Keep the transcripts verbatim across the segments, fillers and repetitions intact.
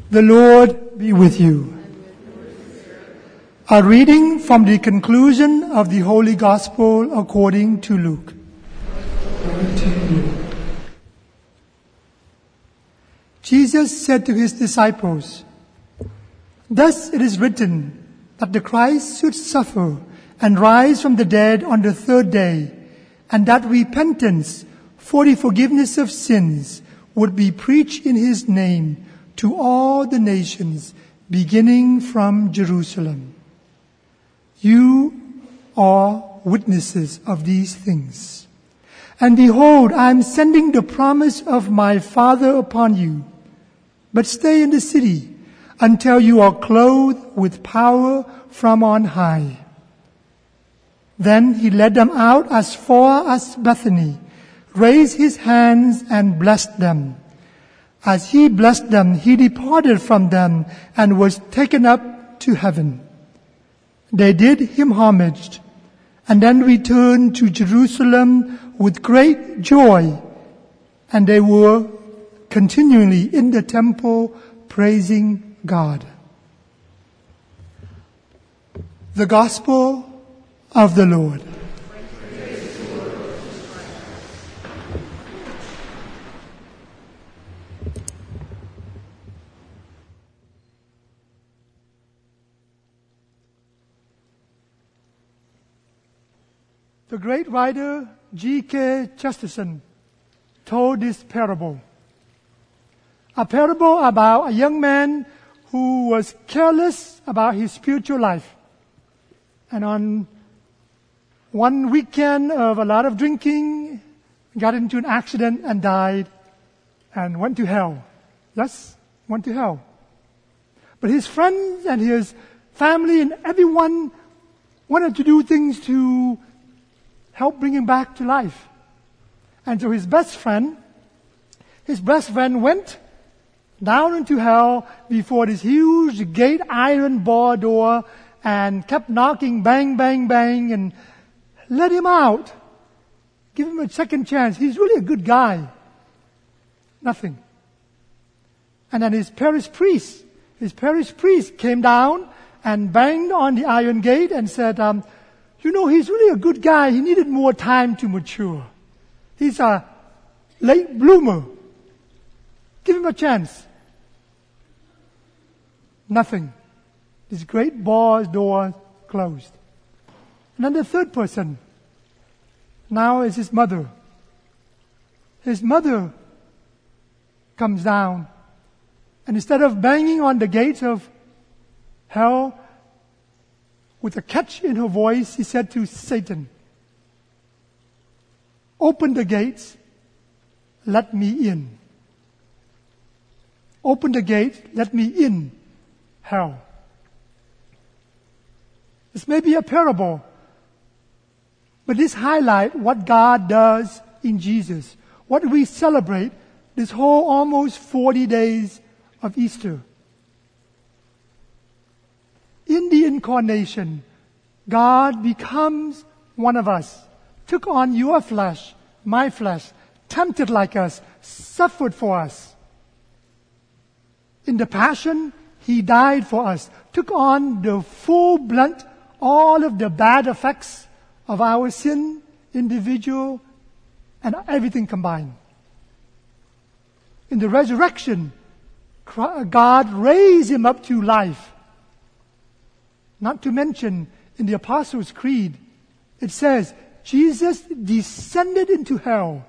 The Lord be with you. A reading from the conclusion of the Holy Gospel according to Luke. Jesus said to his disciples, "Thus it is written that the Christ should suffer and rise from the dead on the third day, and that repentance for the forgiveness of sins would be preached in his name to all the nations, beginning from Jerusalem. You are witnesses of these things. And behold, I am sending the promise of my Father upon you. But stay in the city until you are clothed with power from on high." Then he led them out as far as Bethany, raised his hands and blessed them. As he blessed them, he departed from them and was taken up to heaven. They did him homage and then returned to Jerusalem with great joy, and they were continually in the temple praising God. The Gospel of the Lord. The great writer G K Chesterton told this parable. A parable about a young man who was careless about his spiritual life. And on one weekend of a lot of drinking, got into an accident and died and went to hell. Yes, went to hell. But his friends and his family and everyone wanted to do things to help bring him back to life. And so his best friend, his best friend went down into hell before this huge gate iron bar door and kept knocking, bang, bang, bang, and let him out. Give him a second chance. He's really a good guy. Nothing. And then his parish priest, his parish priest came down and banged on the iron gate and said, um, you know, he's really a good guy. He needed more time to mature. He's a late bloomer. Give him a chance. Nothing. This great bar's door closed. And then the third person now is his mother. His mother comes down, and instead of banging on the gates of hell, with a catch in her voice, he said to Satan, "Open the gates, let me in. Open the gate, let me in, hell." This may be a parable, but this highlights what God does in Jesus, what we celebrate this whole almost forty days of Easter. In the incarnation, God becomes one of us, took on your flesh, my flesh, tempted like us, suffered for us. In the Passion, he died for us, took on the full blunt, all of the bad effects of our sin, individual, and everything combined. In the resurrection, God raised him up to life. Not to mention, in the Apostles' Creed, it says, Jesus descended into hell.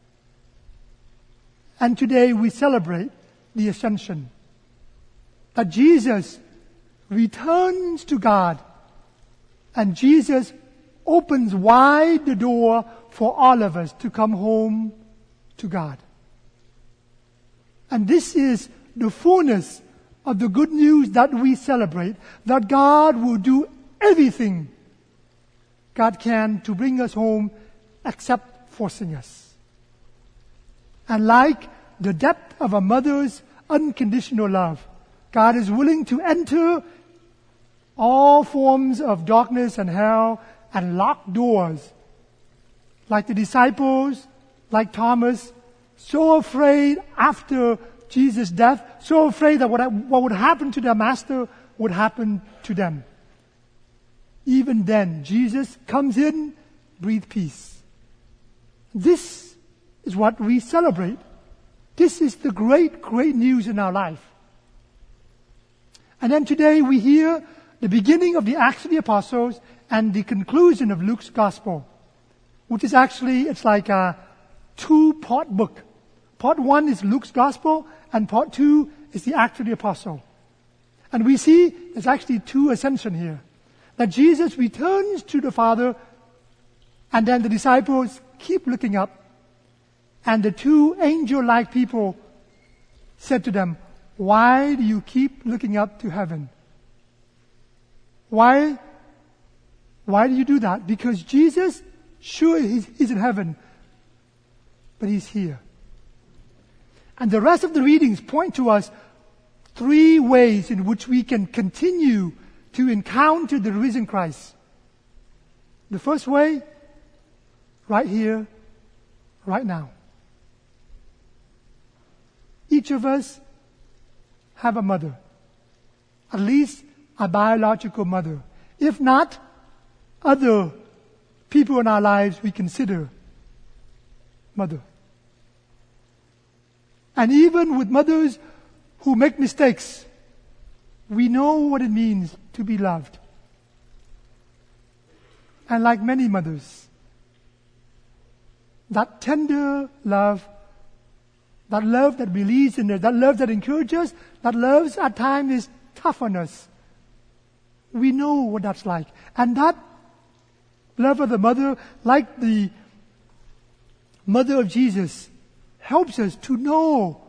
And today we celebrate the ascension. That Jesus returns to God, and Jesus opens wide the door for all of us to come home to God. And this is the fullness of the good news that we celebrate, that God will do everything God can to bring us home except forcing us. And like the depth of a mother's unconditional love, God is willing to enter all forms of darkness and hell and lock doors. Like the disciples, like Thomas, so afraid after Jesus' death, so afraid that what, what would happen to their master would happen to them. Even then, Jesus comes in, breathe peace. This is what we celebrate. This is the great, great news in our life. And then today we hear the beginning of the Acts of the Apostles and the conclusion of Luke's Gospel, which is actually, it's like a two-part book. Part one is Luke's Gospel, and part two is the Acts of the Apostle. And we see there's actually two ascension here. That Jesus returns to the Father, and then the disciples keep looking up, and the two angel-like people said to them, "Why do you keep looking up to heaven?" Why? Why do you do that? Because Jesus, sure, he's, he's in heaven, but he's here. And the rest of the readings point to us three ways in which we can continue to encounter the risen Christ. The first way, right here, right now. Each of us have a mother, at least a biological mother. If not, other people in our lives we consider mother. And even with mothers who make mistakes, we know what it means to be loved. And like many mothers, that tender love, that love that believes in us, that love that encourages, that love at times is tough on us. We know what that's like. And that love of the mother, like the mother of Jesus, helps us to know,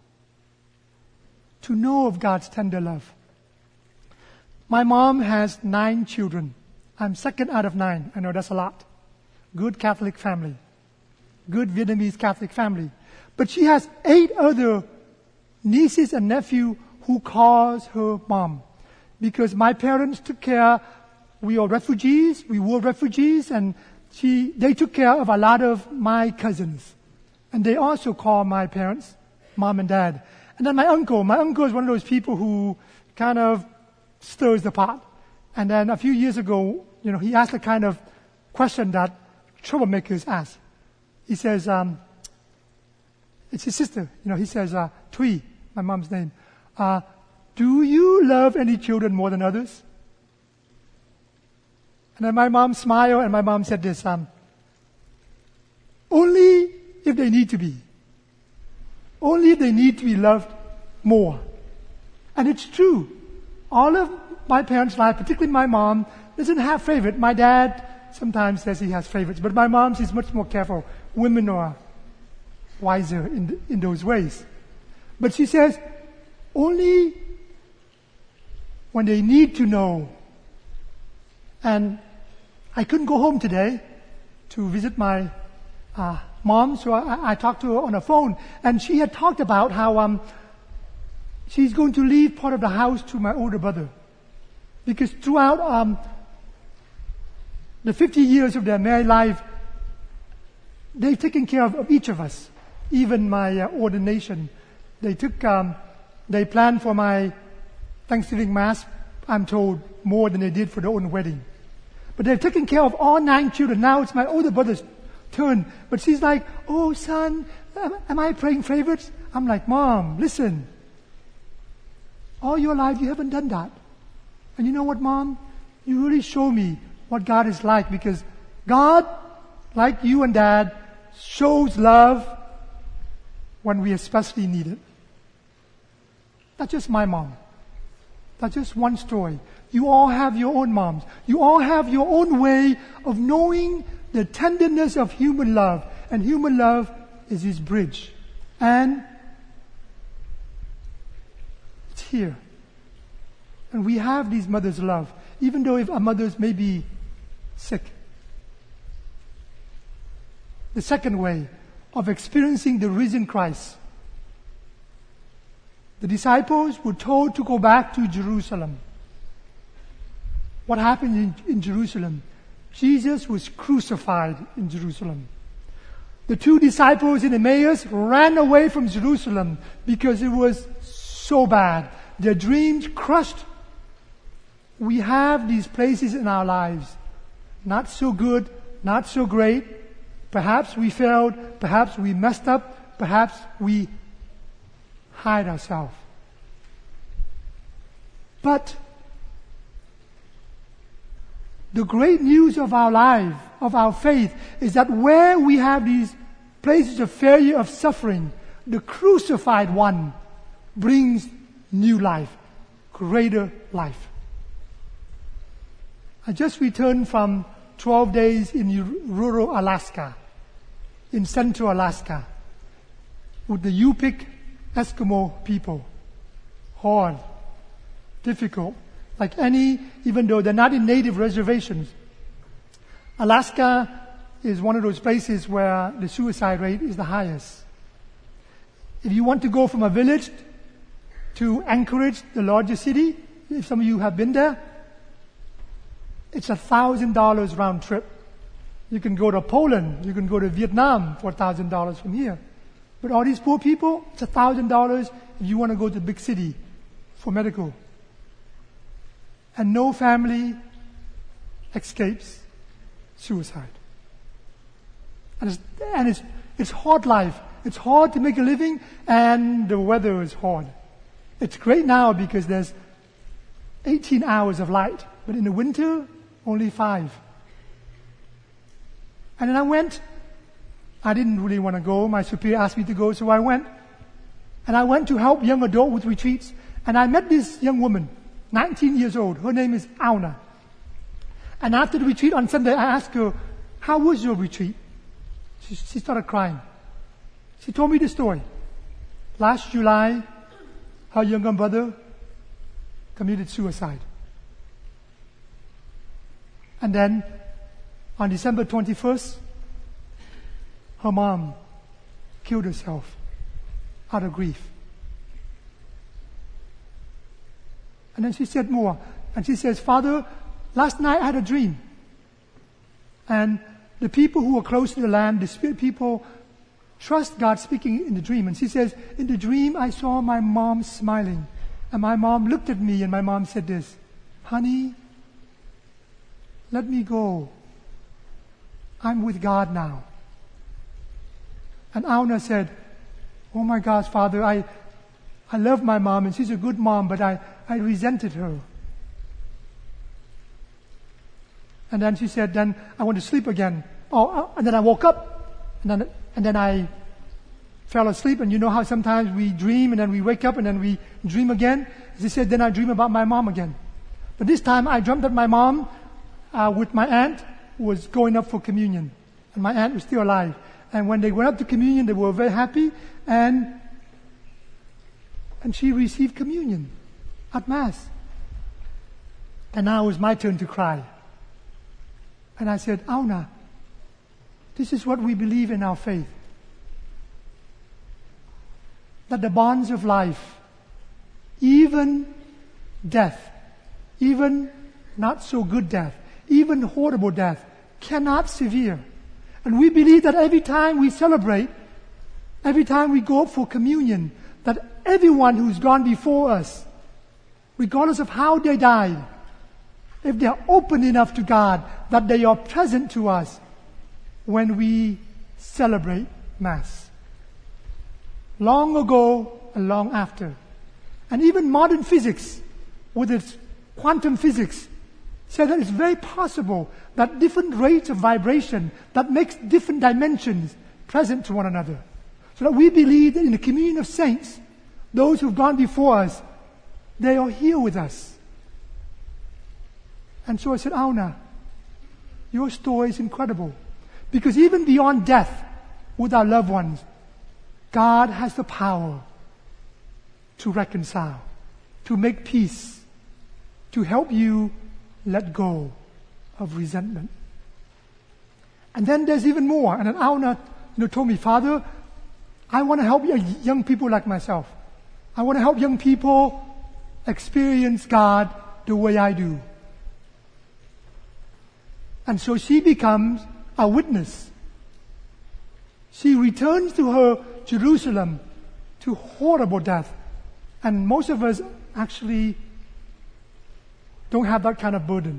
to know of God's tender love. My mom has nine children. I'm second out of nine. I know that's a lot. Good Catholic family. Good Vietnamese Catholic family. But she has eight other nieces and nephews who calls her mom. Because my parents took care, we are refugees, we were refugees, and she, they took care of a lot of my cousins. And they also call my parents mom and dad. And then my uncle, my uncle is one of those people who kind of stirs the pot. And then a few years ago, you know, he asked the kind of question that troublemakers ask. He says, um, it's his sister, you know, he says, uh, Tui, my mom's name, uh, do you love any children more than others? And then my mom smiled and my mom said this, um, only if they need to be. Only if they need to be loved more. And it's true. All of my parents' life, particularly my mom, doesn't have favorite. My dad sometimes says he has favorites, but my mom is much more careful. Women are wiser in, in those ways. But she says, only when they need to know. And I couldn't go home today to visit my uh, mom, so I, I talked to her on the phone, and she had talked about how um, she's going to leave part of the house to my older brother. Because throughout um, the fifty years of their married life, they've taken care of, of each of us. Even my uh, ordination. They took, um, they planned for my Thanksgiving Mass, I'm told, more than they did for their own wedding. But they've taken care of all nine children. Now it's my older brother's turn. But she's like, oh son, am, am I praying favorites? I'm like, Mom, listen. All your life you haven't done that. And you know what, Mom? You really show me what God is like, because God, like you and Dad, shows love when we especially need it. That's just my mom. That's just one story. You all have your own moms. You all have your own way of knowing the tenderness of human love. And human love is His bridge. And it's here. And we have these mothers' love, even though if our mothers may be sick. The second way of experiencing the risen Christ. The disciples were told to go back to Jerusalem. What happened in, in Jerusalem? Jesus was crucified in Jerusalem. The two disciples in Emmaus ran away from Jerusalem because it was so bad. Their dreams crushed. We have these places in our lives. Not so good, not so great. Perhaps we failed, perhaps we messed up, perhaps we hide ourselves. But the great news of our life, of our faith, is that where we have these places of failure, of suffering, the crucified one brings new life, greater life. I just returned from twelve days in rural Alaska, in central Alaska, with the Yupik Eskimo people. Hard, difficult, like any, even though they're not in native reservations. Alaska is one of those places where the suicide rate is the highest. If you want to go from a village to Anchorage, the largest city, if some of you have been there, it's a thousand dollars round trip. You can go to Poland, you can go to Vietnam for a thousand dollars from here. But all these poor people, it's a thousand dollars if you want to go to the big city for medical. And no family escapes suicide. And it's, and it's, it's hard life. It's hard to make a living, and the weather is hard. It's great now because there's eighteen hours of light, but in the winter, only five. And then I went. I didn't really want to go. My superior asked me to go, so I went. And I went to help young adults with retreats. And I met this young woman, nineteen years old. Her name is Auna. And after the retreat on Sunday, I asked her, how was your retreat? She, she started crying. She told me the story. Last July, her younger brother committed suicide. And then, on December twenty-first, her mom killed herself out of grief. And then she said more. And she says, Father, last night I had a dream. And the people who were close to the land, the spirit people, trust God speaking in the dream. And she says, in the dream I saw my mom smiling. And my mom looked at me and my mom said this, honey, let me go. I'm with God now. And Auna said, oh my gosh, Father, I, I love my mom and she's a good mom, but I, I resented her. And then she said, then I want to sleep again. Oh, and then I woke up, and then, and then I fell asleep. And you know how sometimes we dream and then we wake up and then we dream again? She said, then I dream about my mom again. But this time I dreamt that my mom uh, with my aunt was going up for communion. And my aunt was still alive. And when they went up to communion, they were very happy. And, and she received communion at Mass. And now it was my turn to cry. And I said, Auna, this is what we believe in our faith. That the bonds of life, even death, even not so good death, even horrible death, cannot sever. And we believe that every time we celebrate, every time we go up for communion, that everyone who's gone before us, regardless of how they died, if they are open enough to God, that they are present to us when we celebrate Mass. Long ago and long after. And even modern physics, with its quantum physics, says that it's very possible that different rates of vibration that makes different dimensions present to one another. So that we believe that in the communion of saints, those who've gone before us, they are here with us. And so I said, Auna, your story is incredible. Because even beyond death, with our loved ones, God has the power to reconcile, to make peace, to help you let go of resentment. And then there's even more. And then Auna you know, told me, Father, I want to help young people like myself. I want to help young people experience God the way I do. And so she becomes a witness. She returns to her Jerusalem to horrible death. And most of us actually don't have that kind of burden.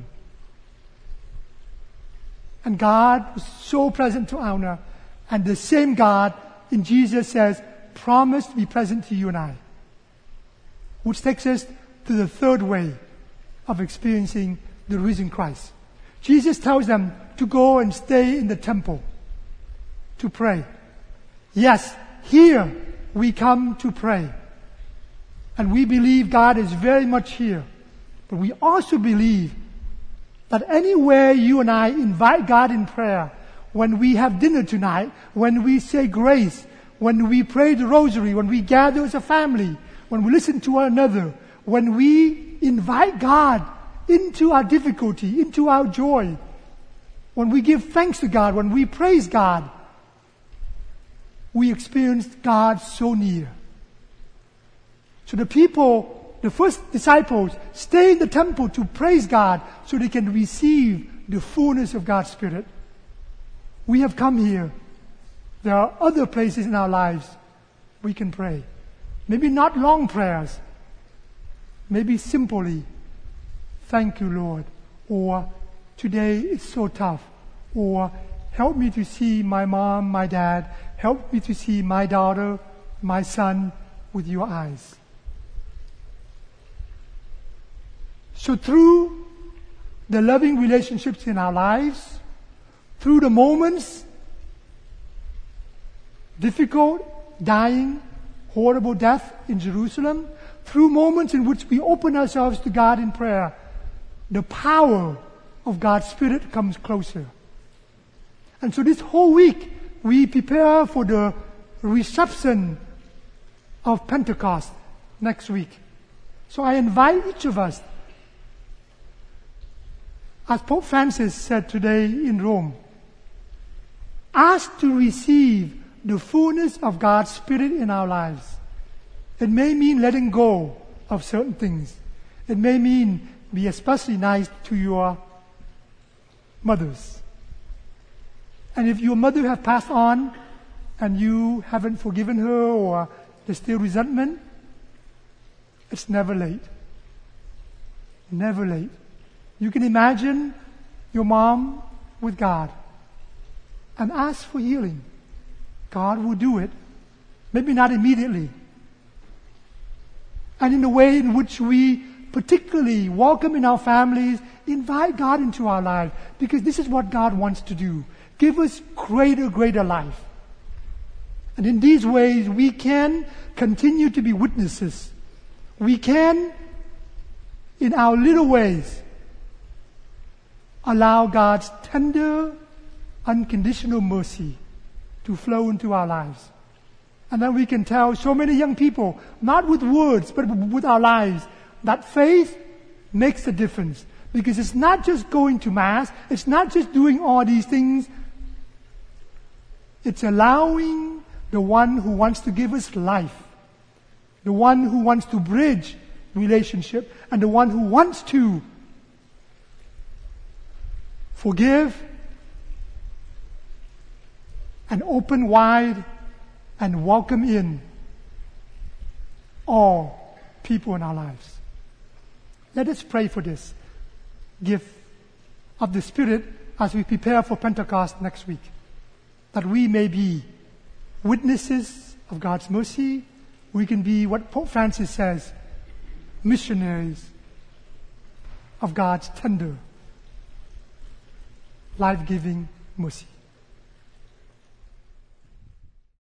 And God was so present to Anna. And the same God in Jesus says, promised to be present to you and I. Which takes us to the third way of experiencing the risen Christ. Jesus tells them to go and stay in the temple to pray. Yes, here we come to pray. And we believe God is very much here. But we also believe that anywhere you and I invite God in prayer, when we have dinner tonight, when we say grace, when we pray the rosary, when we gather as a family, when we listen to one another, when we invite God into our difficulty, into our joy, when we give thanks to God, when we praise God, we experience God so near. So the people, the first disciples, stay in the temple to praise God so they can receive the fullness of God's Spirit. We have come here. There are other places in our lives we can pray. Maybe not long prayers. Maybe simply, thank you, Lord. Or, today it's so tough. Or, help me to see my mom, my dad. Help me to see my daughter, my son with your eyes. So through the loving relationships in our lives, through the moments, difficult, dying, horrible death in Jerusalem, through moments in which we open ourselves to God in prayer, the power of God's Spirit comes closer. And so this whole week, we prepare for the reception of Pentecost next week. So I invite each of us, as Pope Francis said today in Rome, ask to receive the fullness of God's Spirit in our lives. It may mean letting go of certain things. It may mean be especially nice to your mothers. And if your mother has passed on and you haven't forgiven her or there's still resentment, it's never late. Never late. You can imagine your mom with God and ask for healing. God will do it. Maybe not immediately. And in the way in which we particularly welcome in our families, invite God into our life, because this is what God wants to do. Give us greater, greater life. And in these ways, we can continue to be witnesses. We can, in our little ways, allow God's tender, unconditional mercy to flow into our lives. And then we can tell so many young people, not with words, but with our lives, that faith makes a difference. Because it's not just going to Mass, it's not just doing all these things. It's allowing the one who wants to give us life, the one who wants to bridge relationship, and the one who wants to forgive and open wide and welcome in all people in our lives. Let us pray for this gift of the Spirit as we prepare for Pentecost next week, that we may be witnesses of God's mercy. We can be what Pope Francis says, missionaries of God's tender, life-giving mercy.